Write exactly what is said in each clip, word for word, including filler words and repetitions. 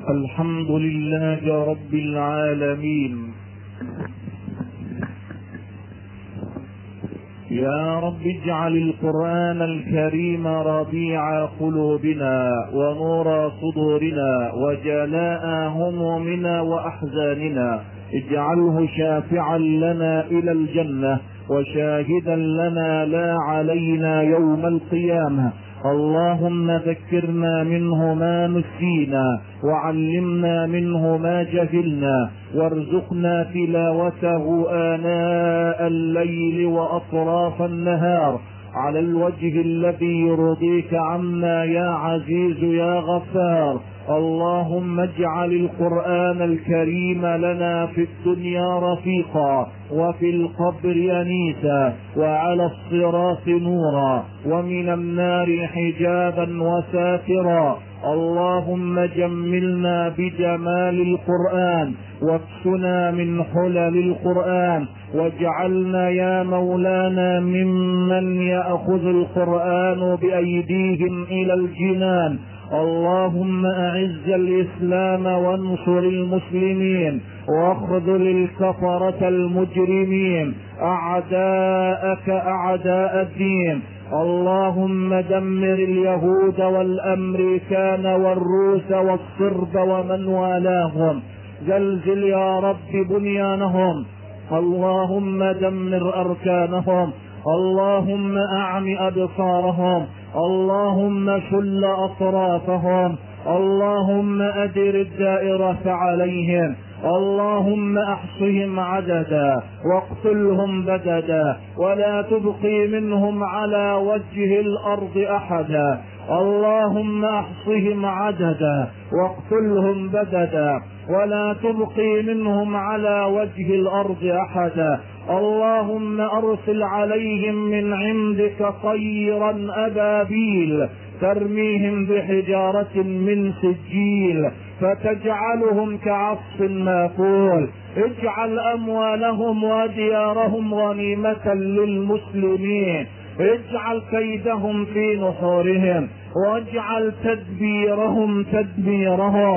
الحمد لله رب العالمين. يا رب اجعل القرآن الكريم ربيع قلوبنا ونور صدورنا وجلاء همومنا وأحزاننا. اجعله شافعا لنا إلى الجنة وشاهدا لنا لا علينا يوم القيامة. اللهم ذكرنا منه ما نسينا وعلمنا منه ما جهلنا وارزقنا تلاوته آناء الليل وأطراف النهار على الوجه الذي يرضيك عنا يا عزيز يا غفار. اللهم اجعل القرآن الكريم لنا في الدنيا رفيقا وفي القبر أنيسا وعلى الصراط نورا ومن النار حجابا وساترا. اللهم جملنا بجمال القرآن واكسنا من حلل القرآن واجعلنا يا مولانا ممن يأخذ القرآن بأيديهم إلى الجنان. اللهم أعز الإسلام وانصر المسلمين واخذل الكفرة المجرمين أعداءك أعداء الدين. اللهم دمر اليهود والأمريكان والروس والصرب ومن والاهم. زلزل يا رب بنيانهم. اللهم دمر أركانهم. اللهم أعم أبصارهم. اللهم شل أطرافهم. اللهم أدر الدائرة عليهم. اللهم احصهم عددا واقتلهم بددا ولا تبقي منهم على وجه الارض احدا. اللهم احصهم عددا واقتلهم بددا ولا تبقي منهم على وجه الارض احدا. اللهم ارسل عليهم من عندك طيرا ابابيل ترميهم بحجارة من سجيل فتجعلهم كعصف ماكول. اجعل اموالهم وديارهم غنيمة للمسلمين. اجعل كيدهم في نحورهم واجعل تدبيرهم تدميرهم.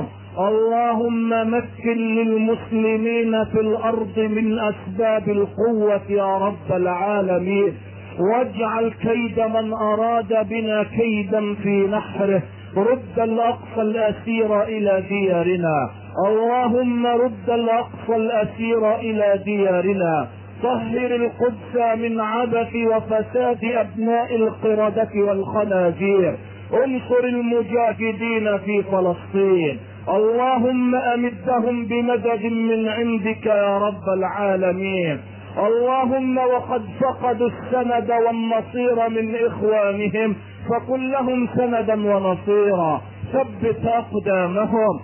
اللهم مكن للمسلمين في الارض من اسباب القوة يا رب العالمين. واجعل كيد من اراد بنا كيدا في نحره. رد الاقصى الاسير الى ديارنا. اللهم رد الاقصى الاسير الى ديارنا. طهر القدس من عبث وفساد ابناء القردة والخنازير. انصر المجاهدين في فلسطين. اللهم امدهم بمدد من عندك يا رب العالمين. اللهم وقد فقدوا السند والنصير من اخوانهم فكن لهم سندا ونصيرا. ثبت اقدامهم.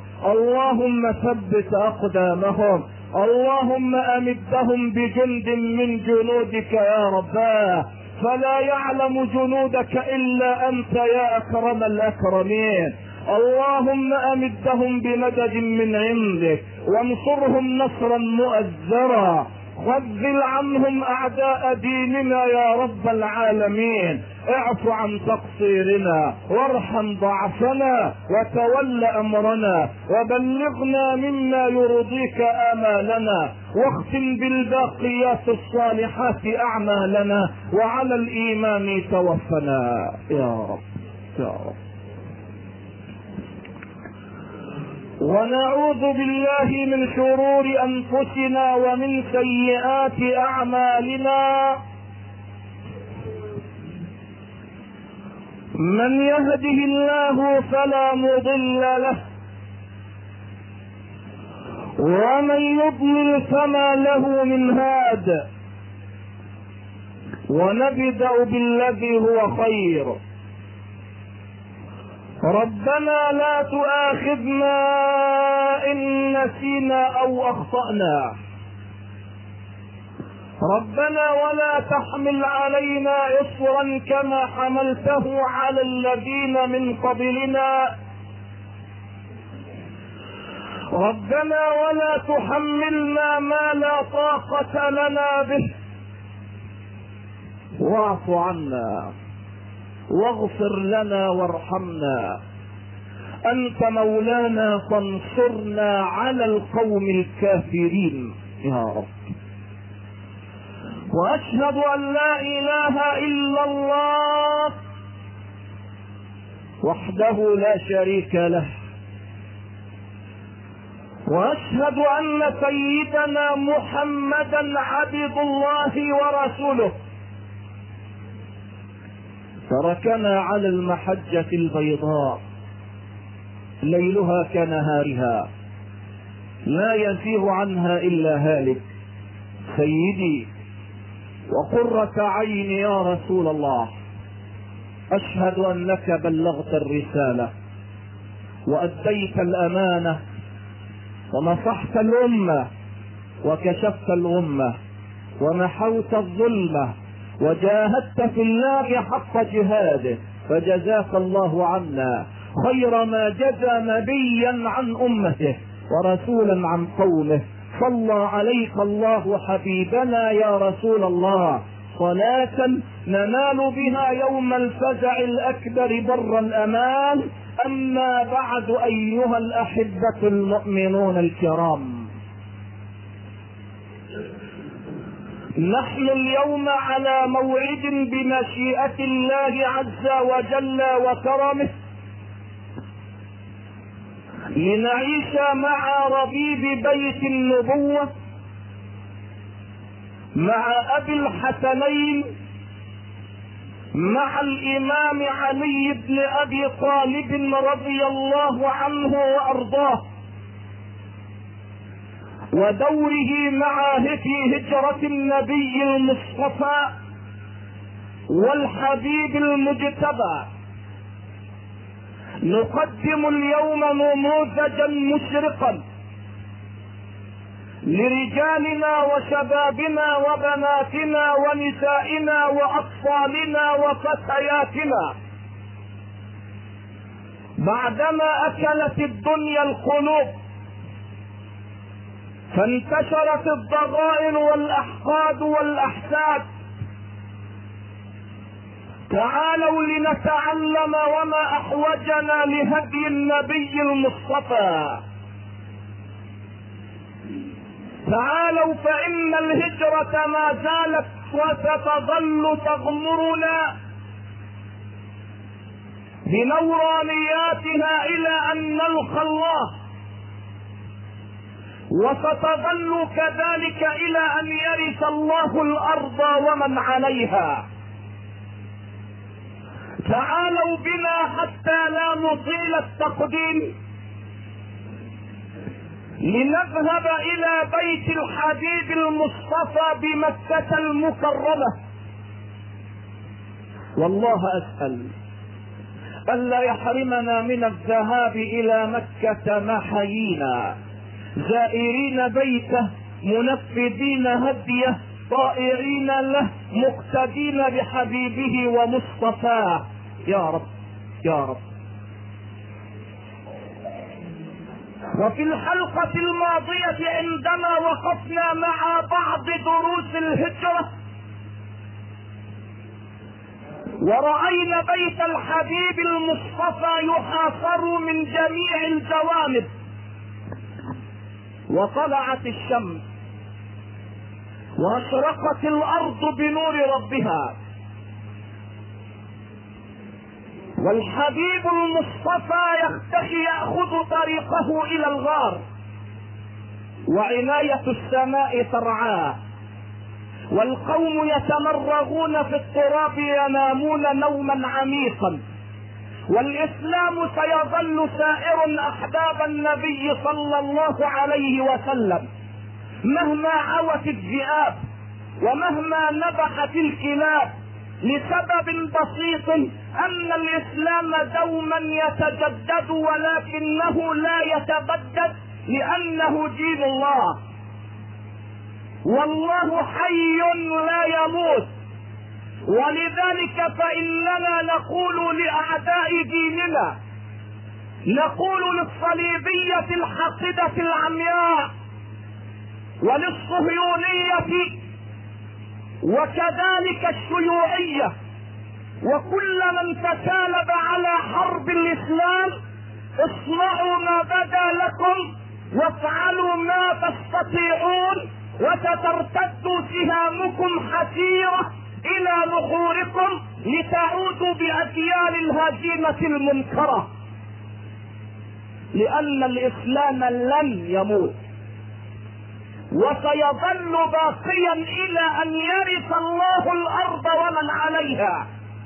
اللهم ثبت اقدامهم. اللهم امدهم بجند من جنودك يا رباه فلا يعلم جنودك الا انت يا اكرم الاكرمين. اللهم امدهم بمدد من عندك وانصرهم نصرا مؤزرا. خذل عنهم اعداء ديننا يا رب العالمين. اعف عن تقصيرنا وارحم ضعفنا وتول امرنا وبلغنا مما يرضيك امالنا واختم بالباقيات الصالحات اعمالنا وعلى الايمان توفنا يا رب يا رب. ونعوذ بالله من شرور انفسنا ومن سيئات اعمالنا. من يهده الله فلا مضل له ومن يضلل فما له من هاد. ونبدأ بالذي هو خير. ربنا لا تؤاخذنا إن نسينا أو أخطأنا. ربنا ولا تحمل علينا إصرا كما حملته على الذين من قبلنا. ربنا ولا تحملنا ما لا طاقة لنا به. واعف عنا واغفر لنا وارحمنا. أنت مولانا فانصرنا على القوم الكافرين يا رب. وأشهد أن لا إله إلا الله وحده لا شريك له، وأشهد أن سيدنا محمدا عبد الله ورسوله، تركنا على المحجة البيضاء ليلها كنهارها لا يزيغ عنها إلا هالك. سيدي وقرة عيني يا رسول الله، أشهد أنك بلغت الرسالة وأديت الأمانة ونصحت الأمة وكشفت الغمة ومحوت الظلمة وجاهدت في الله حق جهاده، فجزاك الله عنا خير ما جزى نبيا عن أمته ورسولا عن قومه. صلى عليك الله حبيبنا يا رسول الله صلاة ننال بها يوم الفزع الأكبر بر الأمان. أما بعد أيها الأحبة المؤمنون الكرام، نحن اليوم على موعد بمشيئة الله عز وجل وكرمه لنعيش مع ربيب بيت النبوة، مع أبي الحسنين، مع الإمام علي بن أبي طالب رضي الله عنه وأرضاه، ودوره مع في هجرة النبي المصطفى والحبيب المجتبى. نقدم اليوم نموذجا مشرقا لرجالنا وشبابنا وبناتنا ونسائنا وأطفالنا وفتياتنا بعدما أكلت الدنيا القلوب فانتشرت الضغائن والأحقاد والأحساد. تعالوا لنتعلم وما أحوجنا لهدي النبي المصطفى. تعالوا فإن الهجرة ما زالت وستظل تغمرنا بنورانياتها إلى أن نلقى الله، وستظل كذلك إلى أن يرث الله الأرض ومن عليها. تعالوا بنا حتى لا نطيل التقديم لنذهب إلى بيت الحبيب المصطفى بمكة المكرمة. والله أسأل ألا يحرمنا من الذهاب إلى مكة محيينا زائرين بيته منفذين هديه طائعين له مقتدين بحبيبه ومصطفاه يا رب يا رب. وفي الحلقة الماضية عندما وقفنا مع بعض دروس الهجرة ورأينا بيت الحبيب المصطفى يحاصر من جميع الجوانب، وطلعت الشمس واشرقت الأرض بنور ربها، والحبيب المصطفى يختفي يأخذ طريقه إلى الغار، وعناية السماء ترعاه، والقوم يتمرغون في التراب ينامون نوما عميقا، والإسلام سيظل سائر أحباب النبي صلى الله عليه وسلم مهما عوت الذئاب ومهما نبحت الكلاب، لسبب بسيط أن الإسلام دوما يتجدد ولكنه لا يتبدد لأنه دين الله، والله حي لا يموت. ولذلك فإننا نقول لأعداء ديننا، نقول للصليبية الحاقدة العمياء وللصهيونية وكذلك الشيوعية وكل من تسالب على حرب الإسلام، اصنعوا ما بدا لكم وافعلوا ما تستطيعون وسترتد سهامكم حسيرة الى نحوركم لتعودوا باجيال الهزيمة المنكرة، لان الاسلام لن يموت وسيظل باقيا الى ان يرث الله الارض ومن عليها.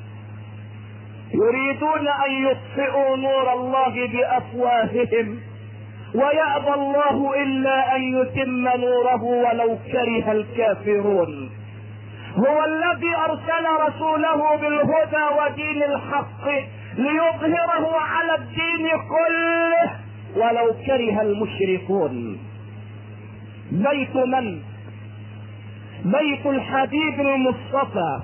يريدون ان يطفئوا نور الله بافواههم ويأبى الله الا ان يتم نوره ولو كره الكافرون. هو الذي ارسل رسوله بالهدى ودين الحق ليظهره على الدين كله ولو كره المشركون. بيت من؟ بيت الحبيب المصطفى،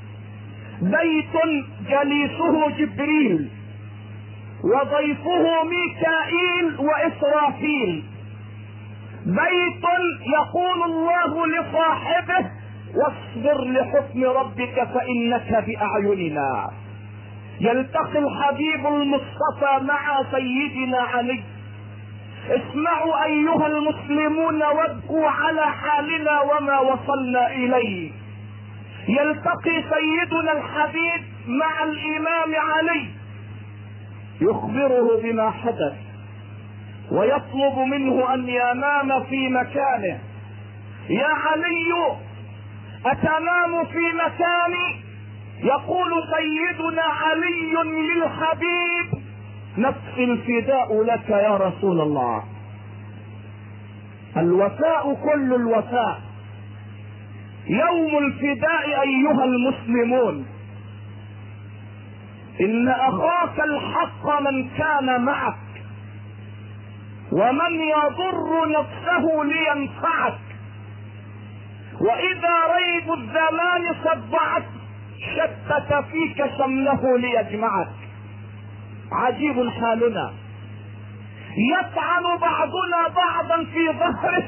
بيت جليسه جبريل وضيفه ميكائيل واسرافيل، بيت يقول الله لصاحبه واصبر لحكم ربك فانك باعيننا. يلتقي الحبيب المصطفى مع سيدنا علي. اسمعوا ايها المسلمون وابكوا على حالنا وما وصلنا اليه. يلتقي سيدنا الحبيب مع الامام علي يخبره بما حدث ويطلب منه ان ينام في مكانه. يا علي اتنام في مكاني؟ يقول سيدنا علي للحبيب نفسي الفداء لك يا رسول الله. الوفاء كل الوفاء، يوم الفداء ايها المسلمون. ان اخاك الحق من كان معك ومن يضر نفسه لينفعك، واذا ريب الزمان صدعت شتت فيك شمله ليجمعك. عجيب حالنا، يطعن بعضنا بعضا في ظهره،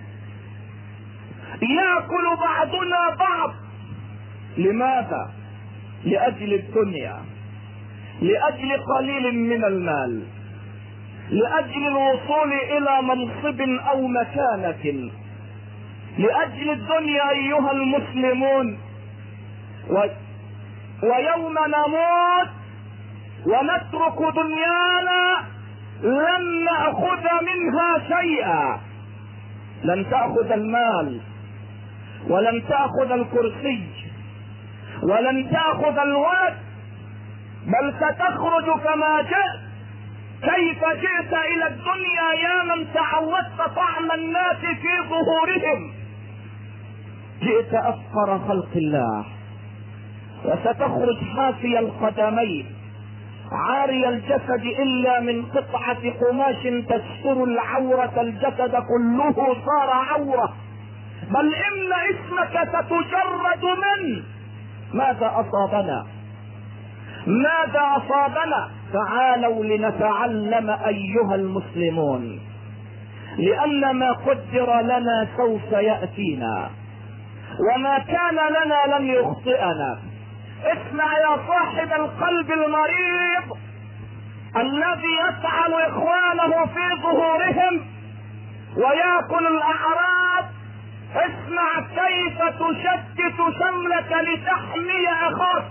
ياكل بعضنا بعض. لماذا؟ لاجل الدنيا، لاجل قليل من المال، لاجل الوصول الى منصب او مكانة، لاجل الدنيا ايها المسلمون. و... ويوم نموت ونترك دنيانا لن نأخذ منها شيئا. لن تأخذ المال ولن تأخذ الكرسي ولن تأخذ الولد، بل ستخرج كما جئت. كيف جئت الى الدنيا يا من تعودت طعم الناس في ظهورهم؟ جئت افقر خلق الله، وستخرج حافي القدمين عاري الجسد الا من قطعة قماش تستر العورة. الجسد كله صار عورة، بل ان اسمك ستجرد منه. ماذا اصابنا؟ ماذا اصابنا؟ تعالوا لنتعلم ايها المسلمون، لان ما قدر لنا سوف يأتينا، وما كان لنا لن يخطئنا. اسمع يا صاحب القلب المريض الذي يسعى اخوانه في ظهورهم ويأكل الاعراض، اسمع كيف تشتت شملك لتحمي اخاك.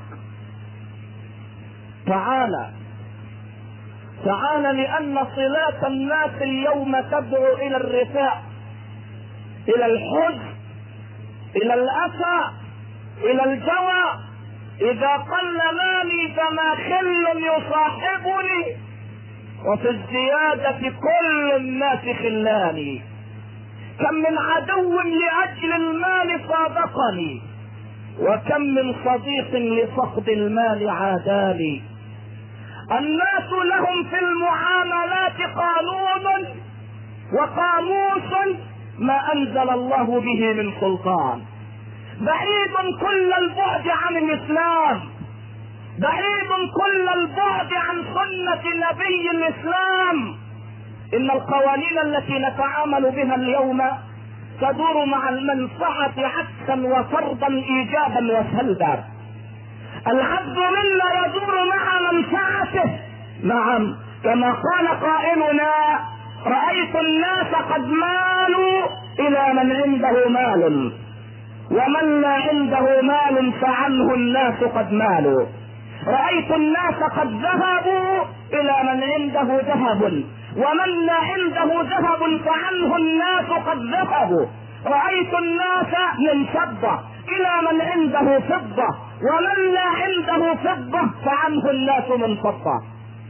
تعال تعال، لان صلات الناس اليوم تدعو الى الرثاء، الى الحزن، الى الاسى، الى الجوع. اذا قل مالي فما خل يصاحبني، وفي الزيادة كل الناس خلاني. كم من عدو لاجل المال صادقني، وكم من صديق لفقد المال عاداني. الناس لهم في المعاملات قانون وقاموس ما انزل الله به من سلطان، بعيد كل البعد عن الاسلام، بعيد كل البعد عن سنة نبي الاسلام. ان القوانين التي نتعامل بها اليوم تدور مع المنفعة عكسا وفرضا ايجابا وسلبا. العبد منا يدور مع منفعته، نعم، كما قال قائلنا: رأيت الناس قد مالوا إلى من عنده مال، ومن لا عنده مال فعنه الناس قد مالوا. رأيت الناس قد ذهبوا إلى من عنده ذهب، ومن لا عنده ذهب فعنه الناس قد ذهبوا. رأيت الناس من فضة إلى من عنده فضة، ومن لا عنده فضة فعنه الناس من فضة.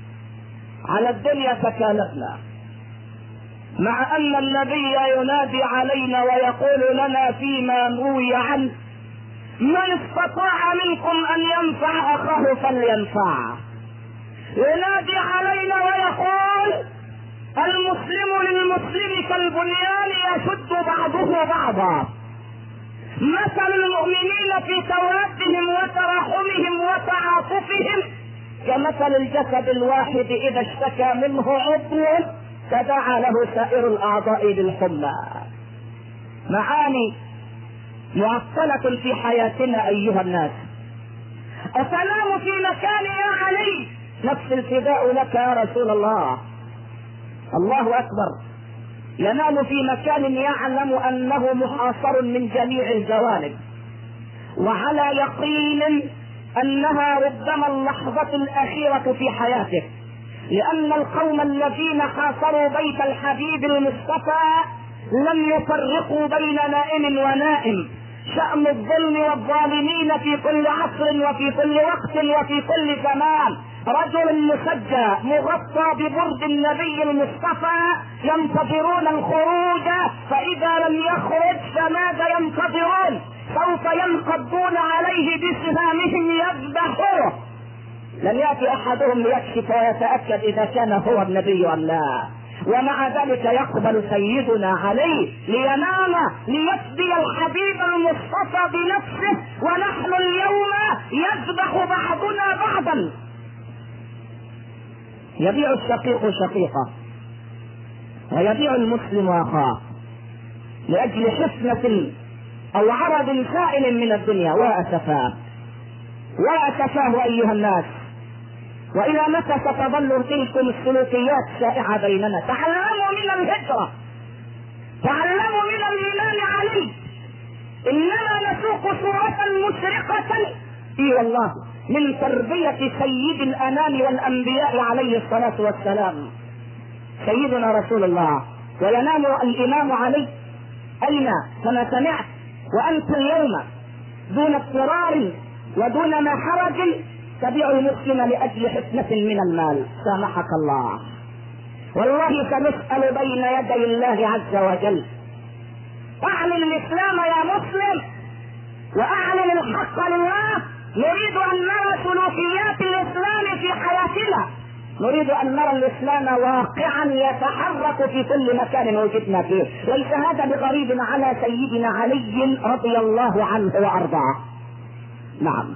على الدنيا تكالبنا، مع أن النبي ينادي علينا ويقول لنا فيما روي عنه: من استطاع منكم أن ينفع أخاه فلينفعه. ينادي علينا ويقول: المسلم للمسلم كالبنيان يشد بعضه بعضا. مثل المؤمنين في توادهم وتراحمهم وتعاطفهم كمثل الجسد الواحد إذا اشتكى منه عضو تداعى له سائر الأعضاء بالحمى. معاني معطلة في حياتنا أيها الناس. السلام في مكان يا علي، نفس الفداء لك يا رسول الله. الله أكبر. ينام في مكان يعلم أنه محاصر من جميع الجوانب، وعلى يقين أنها ربما اللحظة الأخيرة في حياته، لأن القوم الذين حاصروا بيت الحبيب المصطفى لم يفرقوا بين نائم ونائم. شأن الظلم والظالمين في كل عصر وفي كل وقت وفي كل زمان. رجل مسجى مغطى ببرد النبي المصطفى ينتظرون الخروج، فإذا لم يخرج فماذا ينتظرون؟ سوف ينقضون عليه بسهامهم يذبحوه. لن يأتي أحدهم ليكشف ويتأكد إذا كان هو النبي أم لا، ومع ذلك يقبل سيدنا علي لينام ليفدي الحبيب المصطفى بنفسه، ونحن اليوم يذبح بعضنا بعضا. يبيع الشقيق شقيقه ويبيع المسلم اخاه لاجل حفنة او عرض سائل من الدنيا. واسفاه واسفاه ايها الناس. والى متى ستظل تلكم السلوكيات شائعة بيننا؟ تعلموا من الهجرة، تعلموا من الإمام علي. اننا نسوق صورة مشرقة اي والله من تربية سيد الانام والانبياء عليه الصلاة والسلام، سيدنا رسول الله. وينام الامام علي اين؟ كما سمعت وانت اليوم دون اضطرار ودون ما حرج تبيع المسلم لاجل حفنة من المال. سامحك الله. والله سنسأل بين يدي الله عز وجل. اعلن الاسلام يا مسلم، واعلن الحق لله. نريد ان نرى سلوكيات الاسلام في حياتنا، نريد ان نرى الاسلام واقعا يتحرك في كل مكان وجدنا فيه. ليس هذا بغريب على سيدنا علي رضي الله عنه وارضاه. نعم،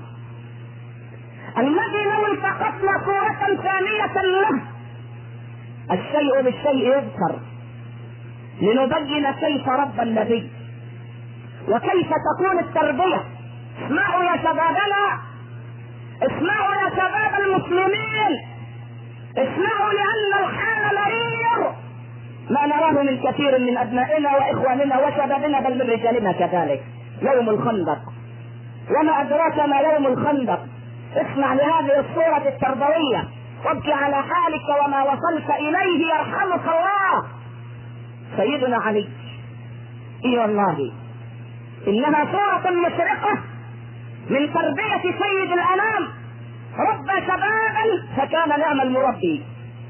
الذي لو التقطنا صورة ثانية له، الشيء بالشيء يذكر، لنبين كيف ربى النبي وكيف تكون التربية. اسمعوا يا شبابنا، اسمعوا يا شباب المسلمين، اسمعوا، لأن الحال مرير. ما نراه من كثير من أبنائنا وإخواننا وشبابنا بل من رجالنا كذلك. يوم الخندق، وما أدراك ما يوم الخندق. اسمع لهذه الصورة التربوية وابكي على حالك وما وصلت إليه يرحمك الله. سيدنا علي، اي والله انها صورة مشرقة من تربية سيد الانام. ربى شبابا فكان نعم المربي،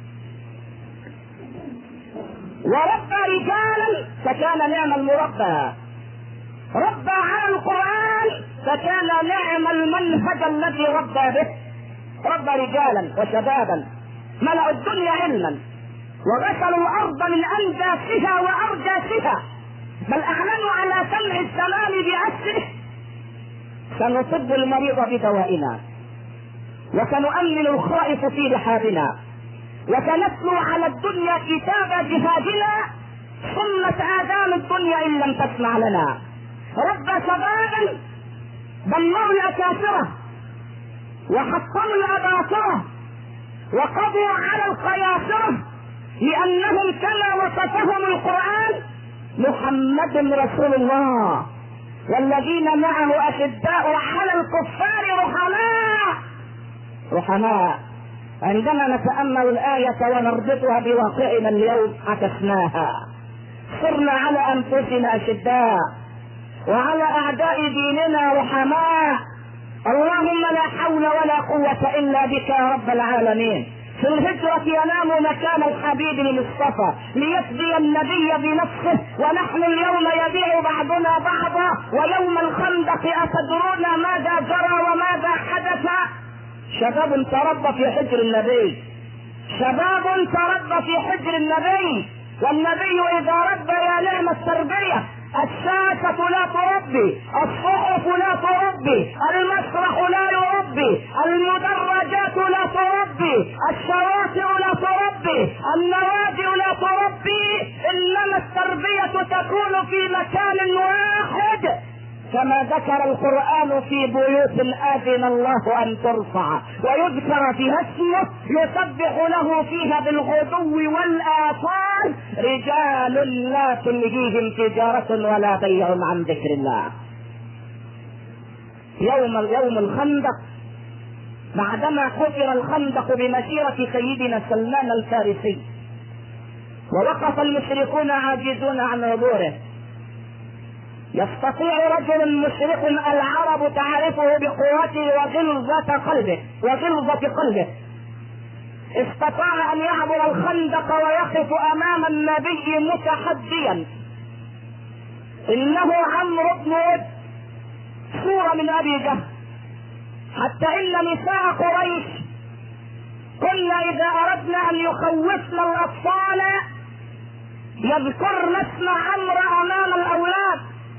وربى رجالا فكان نعم المربى، ربى على القرآن فكان نعم المنهج الذي ربى به. ربى رجالا وشبابا ملأوا الدنيا علما، وغسلوا الارض من انجاسها وارجاسها، بل اعلنوا على سمع الزمان باسره: سنصب المريض بدوائنا، وسنؤمن الخائف في رحابنا، وسنتلو على الدنيا كتاب جهادنا، صمت آذان الدنيا ان لم تسمع لنا. ربى شبابا دمروا الأكاسرة وحطموا الأباطرة وقضوا على القياصرة لأنهم كما وصفهم القرآن محمد رسول الله والذين معه أشداء على الكفار رحماء رحماء. عندما نتأمل الآية ونربطها بواقعنا اليوم عكسناها، صرنا على أنفسنا أشداء وعلى أعداء ديننا رحماء. اللهم لا حول ولا قوة إلا بك يا رب العالمين. في الهجرة ينام مكان الحبيب المصطفى ليفدي النبي بنفسه، ونحن اليوم يبيع بعضنا بعضا. ويوم الخندق أتدرون ماذا جرى وماذا حدث؟ شباب تربى في حجر النبي، شباب تربى في حجر النبي، والنبي إذا ربى يا نعم التربية. الشاشة لا تربي، الصحف لا تربي، المسرح لا يربي، المدرجات لا تربي، الشوارع لا تربي، النوادي لا تربي، إنما التربية تكون في مكان واحد كما ذكر القرآن في بيوت آذن الله أن ترفع ويذكر فيها اسمه يسبح له فيها بالغدو والآصال رجال لا تلهيهم تجارة ولا بيع عن ذكر الله. يوم يوم الخندق بعدما حفر الخندق بمسيرة سيدنا سلمان الفارسي ووقف المشركون عاجزون عن عبوره، يستطيع رجل مشرك العرب تعرفه بقوته وغلظة قلبه وغلظة قلبه استطاع ان يعبر الخندق ويقف امام النبي متحديا. انه عمرو بن ود صورة من ابي جهل، حتى ان نساء قريش كنا اذا اردنا ان يخوفنا الاطفال يذكرن اسم عمرو امام الاولاد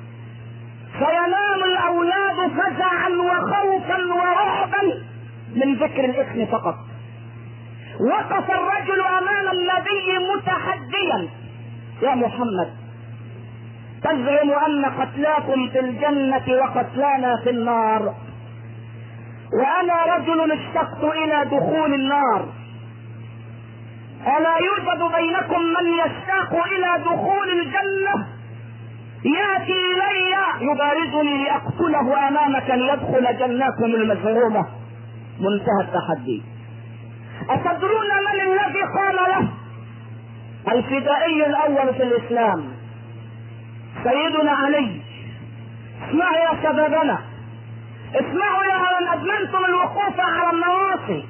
فينام الاولاد فزعا وخوفا ورعبا من ذكر الاسم فقط. وقف الرجل امام النبي متحديا: يا محمد، تزعم ان قتلاكم في الجنة وقتلانا في النار، وانا رجل اشتقت الى دخول النار، الا يوجد بينكم من يشتاق الى دخول الجنة ياتي الي يبارزني لاقتله امامك ليدخل جناكم المزعومة؟ منتهى التحدي. أتدرون من الذي قال له؟ الفدائي الاول في الاسلام سيدنا علي. اسمعوا يا شبابنا، اسمعوا يا من ادمنتم الوقوف على النواصي،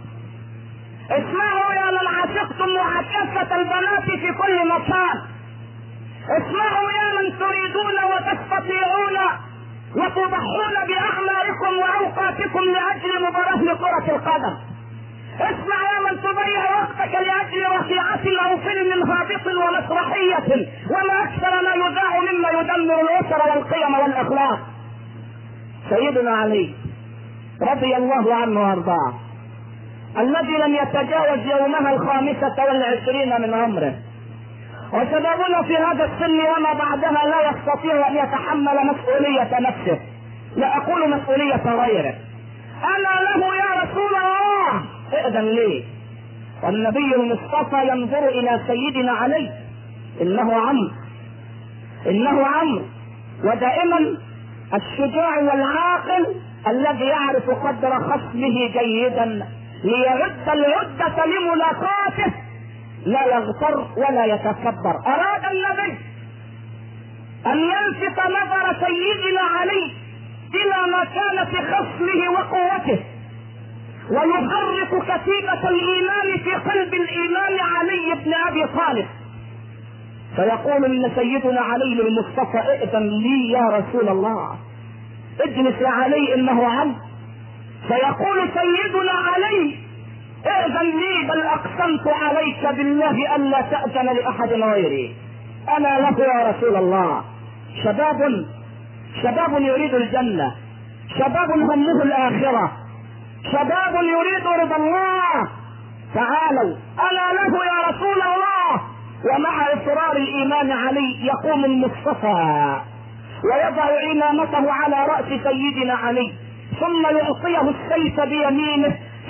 اسمعوا يا من عشقتم معاكسة البنات في كل مكان، اسمعوا يا من تريدون وتستطيعون وتضحون باعماركم واوقاتكم لاجل مباراة لكرة القدم، اسمع يا من تضيع وقتك لاجل رفيعة او فيلم هابط ومسرحية وما اكثر ما يذاع مما يدمر الاسر والقيم والاخلاق. سيدنا علي رضي الله عنه وارضاه الذي لم يتجاوز يومها الخامسة والعشرين من عمره، وشبابنا في هذا السن وما بعدها لا يستطيع ان يتحمل مسؤولية نفسه، لا اقول مسؤولية غيره. انا له يا رسول الله ائذن لي. والنبي المصطفى ينظر الى سيدنا علي، انه عمرو انه عمرو ودائما الشجاع والعاقل الذي يعرف قدر خصمه جيدا ليعد العدة لملاقاته، لا يغتر ولا يتكبر. اراد النبي ان يلفت نظر سيدنا علي الى مكانة خصمه وقوته ويحرك كتيبة الايمان في قلب الايمان علي بن ابي طالب، فيقول ان سيدنا علي المصطفى ائذن لي يا رسول الله، اجلس يا علي انه عم. فيقول سيدنا علي ائذن لي بل اقسمت عليك بالله الا تأذن لاحد غيري، انا له يا رسول الله. شباب شباب يريد الجنة، شباب همه الاخرة، شباب يريد رضا الله. تعالوا انا له يا رسول الله. ومع اصرار الايمان علي يقوم المصطفى ويضع عمامته على رأس سيدنا علي ثم يعطيه السيف بيمينه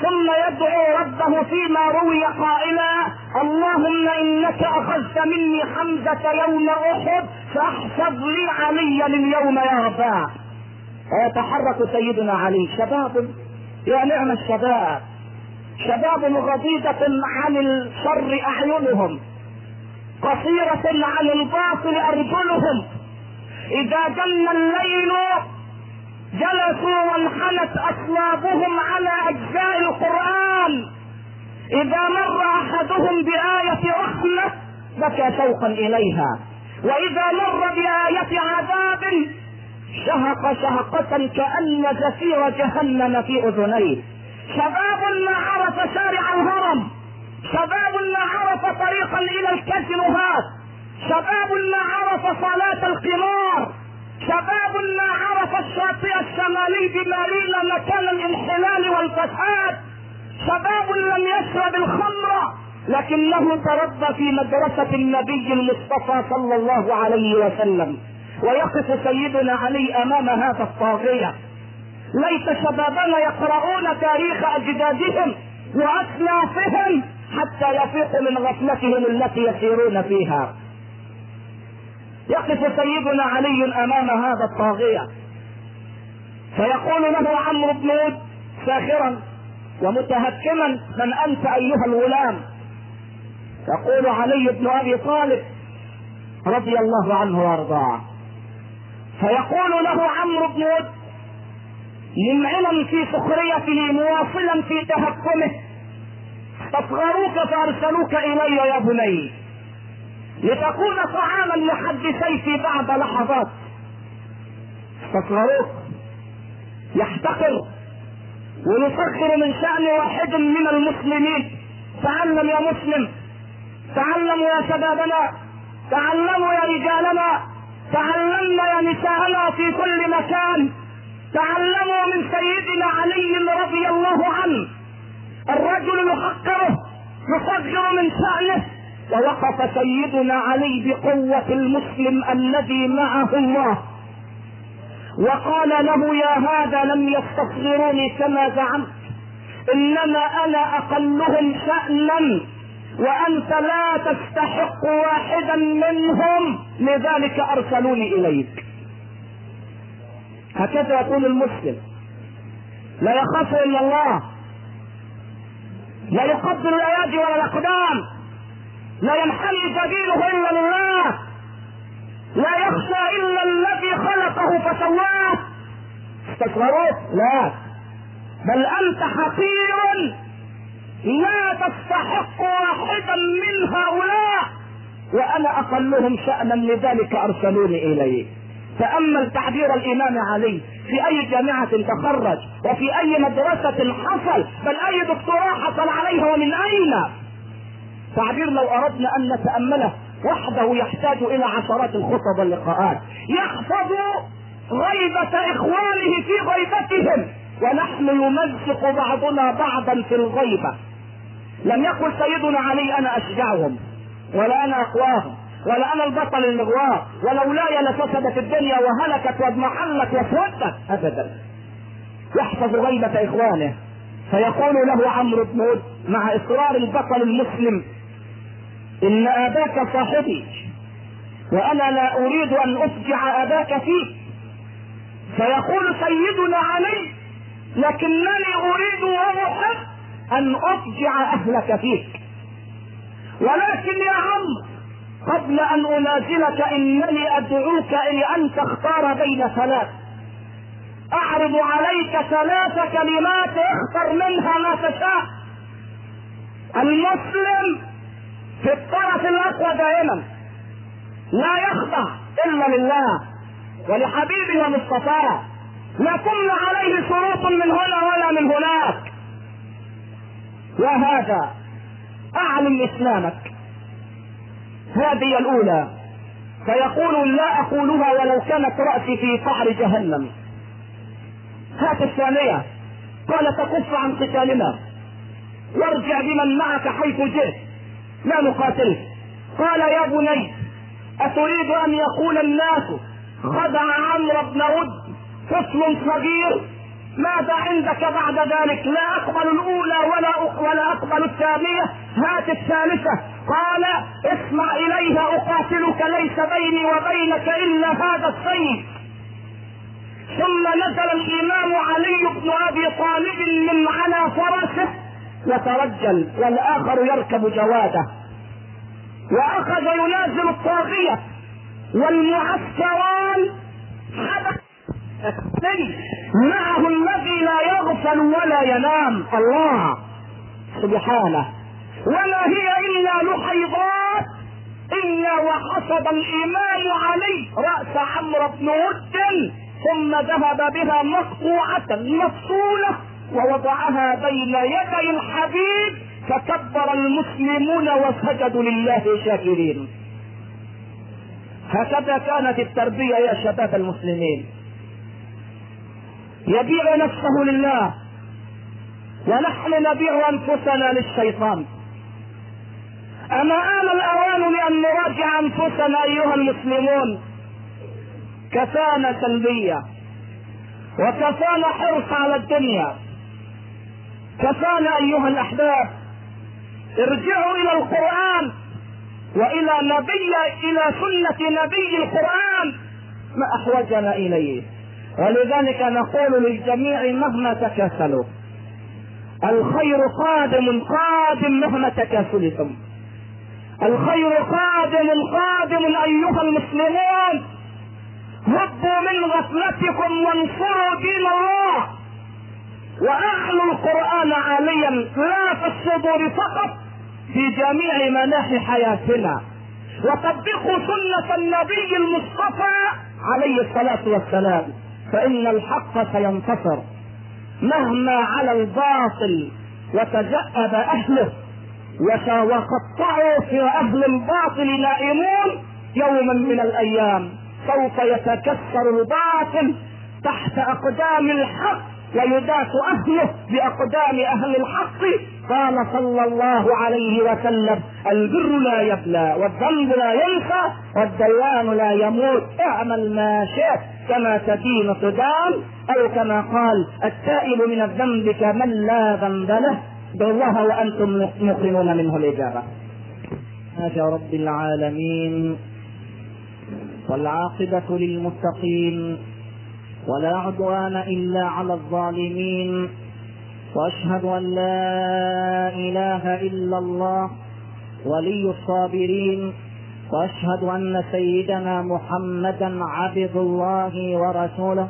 ثم يدعو ربه فيما روي قائلا: اللهم انك اخذت مني حمزة يوم احد فاحفظ لي عليا اليوم يا رب. ويتحرك سيدنا علي. شباب، يا نعم الشباب، شباب غضيضة عن الشر اعينهم، قصيرة عن الباطل ارجلهم، اذا جن الليل جلسوا وانحنت اصلابهم على اجزاء القرآن، اذا مر احدهم بآية رحمة بكى شوقا اليها، واذا مر بآية عذاب شهق شهقة كأن زفير جهنم في اذنيه. شباب ما عرف شارع الهرم، شباب ما عرف طريقا الى الكازينوهات، شباب ما عرف صلاة القمار، شباب ما عرف الشاطئ الشمالي بمارينا مكان الانحلال والفساد، شباب لم يشرب الخمر لكنه تربى في مدرسة النبي المصطفى صلى الله عليه وسلم. ويقف سيدنا علي امام هذا الطاغية. ليت شبابنا يقرؤون تاريخ اجدادهم واسلافهم حتى يفيقوا من غفلتهم التي يسيرون فيها. يقف سيدنا علي امام هذا الطاغية فيقول له عمرو بن ود ساخرا ومتهكما: من انت ايها الغلام؟ يقول علي بن ابي طالب رضي الله عنه وارضاه. فيقول له عمرو بن ود ممعنا في سخريته مواصلا في تهكمه: استصغروك فارسلوك الي يا بني لتكون طعاما لحد سيفي بعد لحظات. استصغروك، يحتقر ويسخر من شأن واحد من المسلمين. تعلم يا مسلم، تعلموا يا شبابنا، تعلموا يا رجالنا، تعلمنا يا نساءنا في كل مكان، تعلموا من سيدنا علي رضي الله عنه. الرجل يحقره، يصغر من شأنه، ووقف سيدنا علي بقوة المسلم الذي معه الله وقال له: يا هذا لم يستصغروني كما زعمت، انما انا اقلهم شأنا وانت لا تستحق واحدا منهم لذلك ارسلوني اليك. هكذا يقول المسلم، لا يخاف الا الله، لا يقبل الايادي ولا الاقدام، لا ينحني سبيله الا لله، لا يخشى الا الذي خلقه فسواه. استصغروك؟ لا، بل انت حقير لا تستحق واحدا من هؤلاء وانا اقلهم شأنا لذلك ارسلوني اليه. تأمل تعبير الامام علي في اي جامعة تخرج وفي اي مدرسة حصل، بل اي دكتوراه حصل عليها ومن اين. تعبير لو اردنا ان نتأمله وحده يحتاج الى عشرات الخطب واللقاءات. يحفظ غيبة اخوانه في غيبتهم ونحن يمزق بعضنا بعضا في الغيبة. لم يقل سيدنا علي انا اشجعهم ولا انا اقواهم ولا انا البطل المغوار ولولاي لفسدت الدنيا وهلكت واضمحلت واسودت، ابدا. يحفظ غيبة اخوانه فيقول له عمرو بن ود مع اصرار البطل المسلم: ان اباك صاحبي وانا لا اريد ان افجع اباك فيه. فيقول سيدنا علي: لكنني اريد واحب ان افجع اهلك فيك، ولكن يا عم قبل ان انازلك انني ادعوك الى ان تختار بين ثلاث. اعرض عليك ثلاث كلمات اختر منها ما تشاء. المسلم في الطرف الاقوى دائما، لا يخضع الا لله ولحبيبه ومصطفاه، لا تمنع عليه شروط من هنا ولا من هناك. وهذا اعلم اسلامك. هذه الاولى. فيقول: لا اقولها ولو كانت رأسي في قعر جهنم. هات الثانية. قال: تكف عن قتالنا وارجع بمن معك حيث جئت، لا نقاتلك. قال: يا بني، اتريد ان يقول الناس خدع عمرو بن ود طفل صغير ماذا عندك بعد ذلك؟ لا اقبل الاولى ولا ولا اقبل الثانيه، هات الثالثه. قال اسمع اليها اقاتلك، ليس بيني وبينك الا هذا السيف. ثم نزل الامام علي بن ابي طالب من على فرسه يترجل والاخر يركب جواده، واخذ ينازل الطاغيه والمعسكران حدث معه الذي لا يغفل ولا ينام، الله سبحانه. ولا هي الا لحيضات الا وحصد الامام علي راس عمرو بن ود، ثم ذهب بها مقطوعه مفصوله ووضعها بين يدي الحبيب، فكبر المسلمون وسجدوا لله شاكرين. هكذا كانت التربيه يا شباب المسلمين. يبيع نفسه لله ونحن نبيع انفسنا للشيطان. اما آن الاوان لان نراجع انفسنا ايها المسلمون. كفانا سلبية، وكفانا حرص على الدنيا، كفانا ايها الاحباب. ارجعوا الى القرآن والى نبي الى سنة نبي القرآن ما احوجنا اليه. ولذلك نقول للجميع مهما تكاسلوا الخير قادم قادم، مهما تكاسلتم الخير قادم قادم. ايها المسلمون هبوا من غفلتكم وانصروا دين الله، واعلوا القرآن عاليا لا في الصدور فقط، في جميع مناحي حياتنا، وطبقوا سنة النبي المصطفى عليه الصلاة والسلام، فإن الحق سينتصر مهما على الباطل وتجأب أهله وقطعوا في أهل الباطل نائمون. يوما من الأيام سوف يتكسر الباطل تحت أقدام الحق ويداس أهله بأقدام أهل الحق. قال صلى الله عليه وسلم البر لا يبلى والذنب لا ينسى والديان لا يموت، اعمل ما شئت كما تدين تدان، أو كما قال التائب من الذنب كمن لا ذنب له. بالله وأنتم مقرنون منه الإجابة. هذا رب العالمين، والعاقبة للمتقين، ولا عدوان إلا على الظالمين، وأشهد أن لا إله إلا الله ولي الصابرين، وأشهد أن سيدنا محمدا عبد الله ورسوله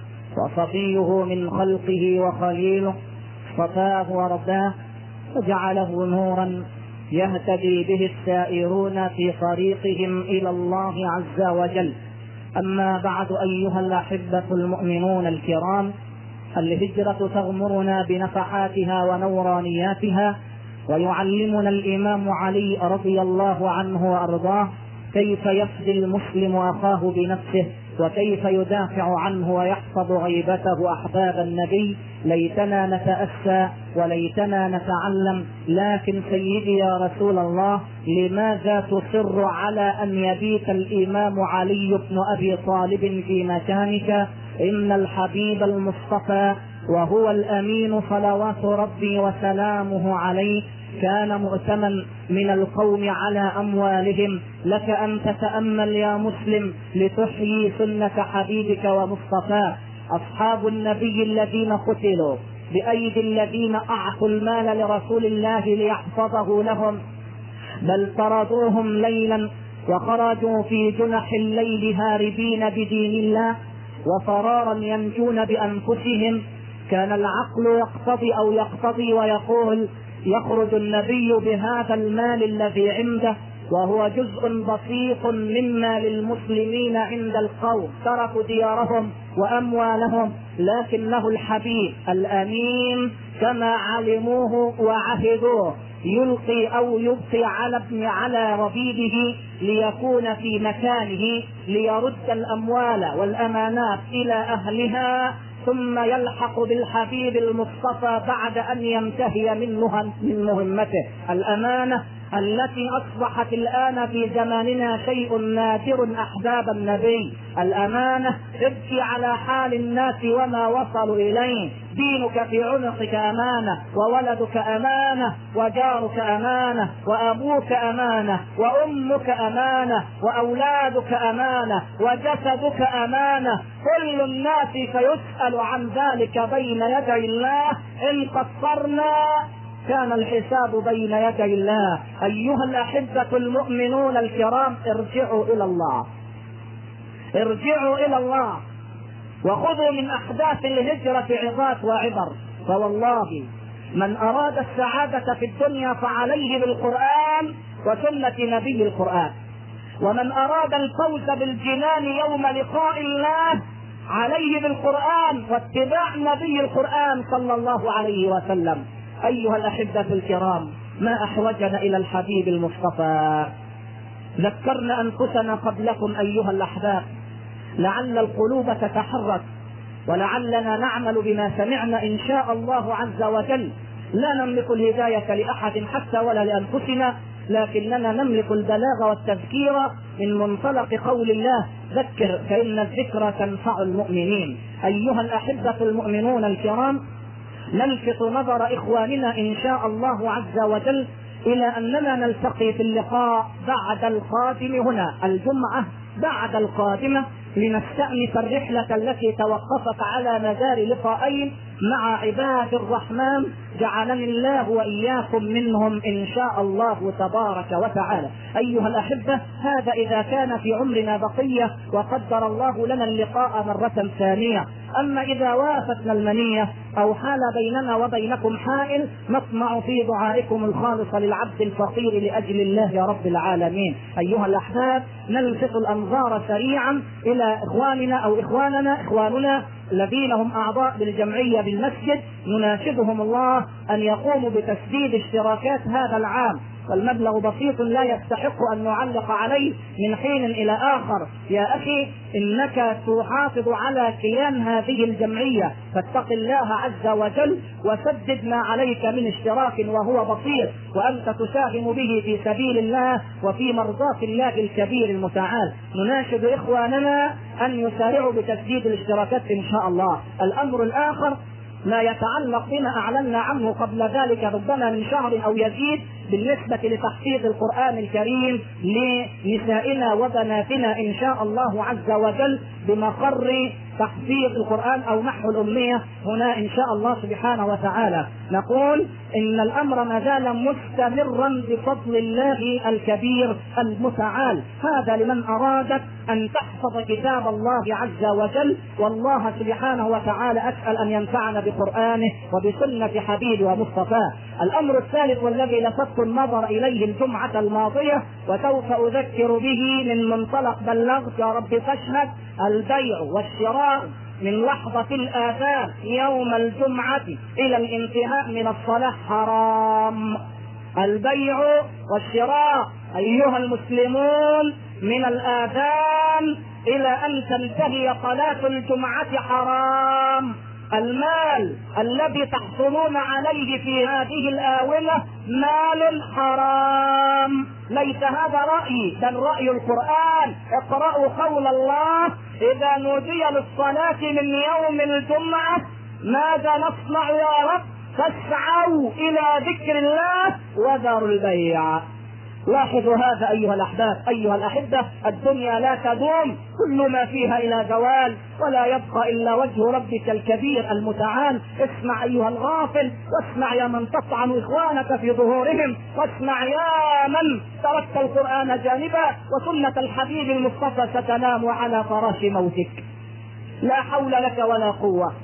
وصفيه من خلقه وخليله، اصطفاه ورباه وجعله نورا يهتدي به السائرون في طريقهم إلى الله عز وجل. أما بعد أيها الأحبة المؤمنون الكرام، الهجرة تغمرنا بنفحاتها ونورانياتها، ويعلمنا الإمام علي رضي الله عنه وأرضاه كيف يفدي المسلم أخاه بنفسه، وكيف يدافع عنه ويحفظ غيبته أحباب النبي. ليتنا نتأسى وليتنا نتعلم، لكن سيدي يا رسول الله لماذا تصر على أن يبيت الإمام علي بن أبي طالب في مكانك؟ إن الحبيب المصطفى وهو الأمين صلوات ربي وسلامه عليه كان مؤتمن من القوم على أموالهم. لك أن تتأمل يا مسلم لتحيي سنة حبيبك ومصطفاه. أصحاب النبي الذين قتلوا بأيدي الذين أعطوا المال لرسول الله ليحفظه لهم، بل طردوهم ليلا وخرجوا في جنح الليل هاربين بدين الله وفرارا ينجون بأنفسهم. كان العقل يقتضي أو يقتضي ويقول يخرج النبي بهذا المال الذي عنده وهو جزء بسيط مما للمسلمين عند القوم، تركوا ديارهم وأموالهم، لكنه الحبيب الأمين كما علموه وعهدوه يلقي أو يبقي على ابن على ربيبه ليكون في مكانه ليرد الأموال والأمانات إلى أهلها، ثم يلحق بالحبيب المصطفى بعد أن ينتهي من مهمته. الأمانة التي أصبحت الآن في زماننا شيء نادر أحباب النبي. الأمانة ابكي على حال الناس وما وصلوا إليه. دينك في عنقك أمانة، وولدك أمانة، وجارك أمانة، وأبوك أمانة، وأمك أمانة، وأولادك أمانة، وجسدك أمانة. كل الناس سيسأل عن ذلك بين يدي الله. إن قصرنا كان الحساب بين يدي الله. أيها الأحبة المؤمنون الكرام، ارجعوا إلى الله، ارجعوا إلى الله، وخذوا من أحداث الهجرة عظات وعبر. فوالله من أراد السعادة في الدنيا فعليه بالقرآن وسنة نبي القرآن، ومن أراد الفوز بالجنان يوم لقاء الله عليه بالقرآن واتباع نبي القرآن صلى الله عليه وسلم. أيها الأحبة الكرام، ما أحوجنا إلى الحبيب المصطفى. ذكرنا أنفسنا قبلكم أيها الأحباب، لعل القلوب تتحرك، ولعلنا نعمل بما سمعنا إن شاء الله عز وجل. لا نملك الهداية لأحد حتى ولا لأنفسنا، لكننا نملك البلاغ والتذكير من منطلق قول الله: ذكر فإن الذكرى تنفع المؤمنين. أيها الأحبة المؤمنون الكرام، نلفت نظر إخواننا إن شاء الله عز وجل إلى أننا نلتقي في اللقاء بعد القادم هنا الجمعة، بعد القادمة، لنستأنف الرحلة التي توقفت على مدار لقاءين مع عباد الرحمن جعلني الله وإياكم منهم إن شاء الله تبارك وتعالى. أيها الأحبة، هذا إذا كان في عمرنا بقية وقدر الله لنا اللقاء مرة ثانية. أما إذا وافتنا المنية أو حال بيننا وبينكم حائل، نطمع في دعائكم الخالص للعبد الفقير لأجل الله يا رب العالمين. أيها الأحباب، نلفت الأنظار سريعا إلى إخواننا أو إخواننا إخواننا الذين هم أعضاء بالجمعية بالمسجد، نناشدهم الله أن يقوموا بتسديد اشتراكات هذا العام، والمبلغ بسيط لا يستحق أن نعلق عليه من حين إلى آخر. يا أخي، إنك تحافظ على كيان هذه الجمعية، فاتق الله عز وجل وسدد ما عليك من اشتراك وهو بسيط، وأنت تساهم به في سبيل الله وفي مرضاة الله الكبير المتعال. نناشد إخواننا أن يسارعوا بتسديد الاشتراكات إن شاء الله. الأمر الآخر ما يتعلق بما أعلنا عنه قبل ذلك ربما من شهر أو يزيد بالنسبة لتحفيظ القرآن الكريم لنسائنا وبناتنا إن شاء الله عز وجل بمقر تحفيظ القرآن أو محو الأمية هنا إن شاء الله سبحانه وتعالى. نقول إن الأمر ما زال مستمرا بفضل الله الكبير المتعال. هذا لمن أرادت أن تحفظ كتاب الله عز وجل، والله سبحانه وتعالى أسأل أن ينفعنا بقرآنه وبسنة حبيبه ومصطفاه. الأمر الثالث والذي لفت النظر إليه الجمعة الماضية وسوف أذكر به من منطلق بلغت يا رب فاشهد: البيع والشراء من لحظة الآذان يوم الجمعة إلى الانتهاء من الصلاة حرام. البيع والشراء أيها المسلمون من الآذان إلى أن تنتهي صلاة الجمعة حرام. المال الذي تحصلون عليه في هذه الآونة مال حرام. ليس هذا رأيي بل رأي القرآن. اقرأوا قول الله: إذا نودي للصلاة من يوم الجمعة ماذا نصنع يا رب؟ فاسعوا إلى ذكر الله وذروا البيع. لاحظوا هذا أيها الأحباب أيها الأحبة، الدنيا لا تدوم، كل ما فيها إلى زوال، ولا يبقى إلا وجه ربك الكبير المتعال. اسمع أيها الغافل، واسمع يا من تطعن إخوانك في ظهورهم، واسمع يا من تركت القرآن جانبا وسنة الحبيب المصطفى ستنام على فراش موتك. لا حول لك ولا قوة.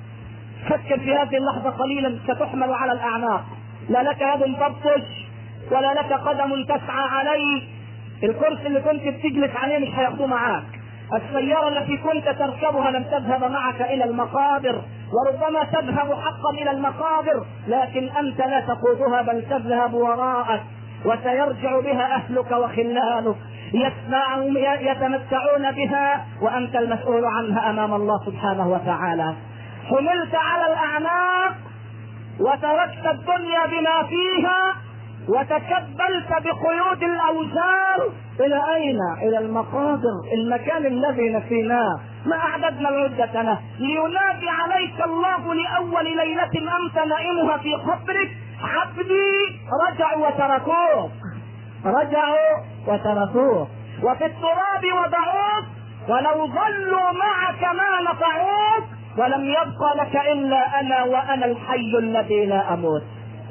فكر في هذه اللحظة قليلا، ستحمل على الأعناق، لا لك يد تبطش ولا لك قدم تسعى عليه. الكرسي اللي كنت بتجلس عليه مش هياخدوه معاك، السيارة التي كنت تركبها لم تذهب معك إلى المقابر، وربما تذهب حقا الى المقابر، لكن انت لا تقودها بل تذهب وراءك، وسيرجع بها اهلك وخلانك يسمعون يتمتعون بها وانت المسؤول عنها امام الله سبحانه وتعالى. حملت على الاعناق وتركت الدنيا بما فيها وتكبلت بقيود الاوزار. الى اين؟ الى المقابر، المكان الذي نسيناه، ما اعددنا العدة له. لينادي عليك الله لاول ليلة انت نائمها في قبرك: عبدي رجعوا وتركوك، رجعوا وتركوك، وفي التراب وضعوك، ولو ظلوا معك ما نفعوك، ولم يبق لك الا انا وانا الحي الذي لا اموت.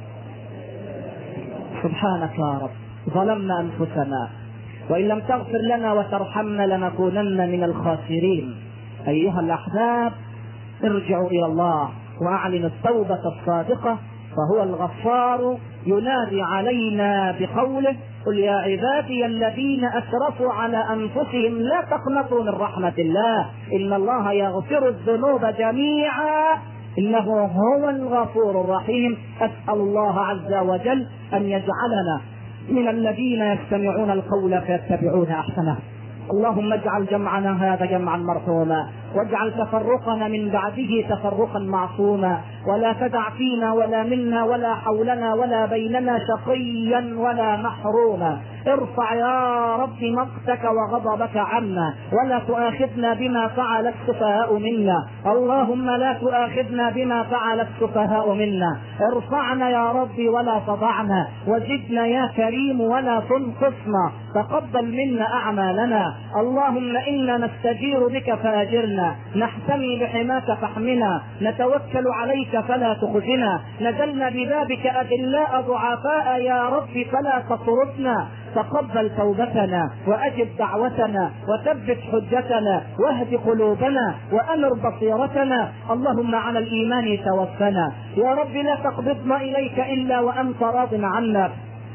سبحانك يا رب، ظلمنا انفسنا، وان لم تغفر لنا وترحمنا لنكونن من الخاسرين. ايها الاحباب، ارجعوا الى الله واعلنوا التوبة الصادقة، فهو الغفار ينادي علينا بقوله: قل يا عبادي الذين اسرفوا على انفسهم لا تقنطوا من رحمة الله ان الله يغفر الذنوب جميعا انه هو الغفور الرحيم. اسأل الله عز وجل ان يجعلنا من الذين يستمعون القول فيتبعون احسنه. اللهم اجعل جمعنا هذا جمعا مرحوما، واجعل تفرقنا من بعده تفرقا معصوما، ولا تدع فينا ولا منا ولا حولنا ولا بيننا شقيا ولا محروما. ارفع يا رب مقتك وغضبك عنا، ولا تؤاخذنا بما فعل السفهاء منا. اللهم لا تؤاخذنا بما فعل السفهاء منا. ارفعنا يا رب ولا تضعنا، وزدنا يا كريم ولا تنقصنا. تقبل منا اعمالنا. اللهم انا نستجير بك فاجرنا، نحتمي بحماك فاحمنا، نتوكل عليك فلا تخزنا، نزلنا ببابك اذلاء ضعفاء يا رب فلا تطردنا. تقبل توبتنا واجب دعوتنا وثبت حجتنا واهد قلوبنا وانر بصيرتنا. اللهم على الايمان توفنا يا رب، لا تقبضنا اليك الا وانت راض عنا.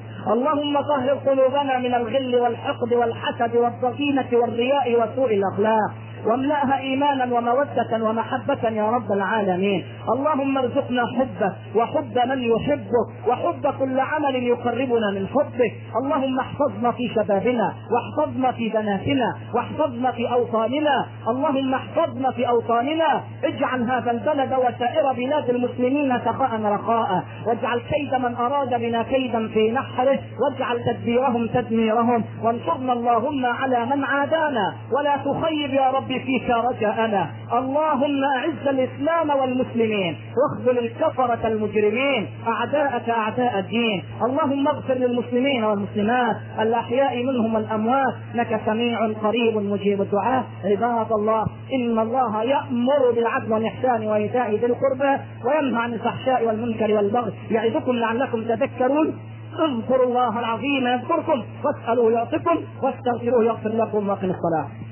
اللهم طهر قلوبنا من الغل والحقد والحسد والضغينة والرياء وسوء الاخلاق، واملأها ايمانا ومودة ومحبة يا رب العالمين. اللهم ارزقنا حبك وحب من يحبك وحب كل عمل يقربنا من حبك. اللهم احفظنا في شبابنا، واحفظنا في بناتنا، واحفظنا في اوطاننا. اللهم احفظنا في اوطاننا، اجعل هذا البلد وسائر بلاد المسلمين سخاء رخاء، واجعل كيد من اراد بنا كيدا في نحره، واجعل تدبيرهم تدميرهم، وانصرنا اللهم على من عادانا، ولا تخيب يا رب فيك رجاءنا. اللهم اعز الاسلام والمسلمين، واخذل الكفرة المجرمين اعداءك اعداء الدين. اللهم اغفر للمسلمين والمسلمات الاحياء منهم والاموات، انك سميع قريب مجيب الدعاء. عباد الله، ان الله يأمر بالعدل والاحسان وايتاء ذي القربى وينهى عن الفحشاء والمنكر والبغي، يعظكم لعلكم تذكرون. اذكروا الله العظيم يذكركم، واسألوه يعطكم، واستغفروه يغفر لكم، واقم الصلاة.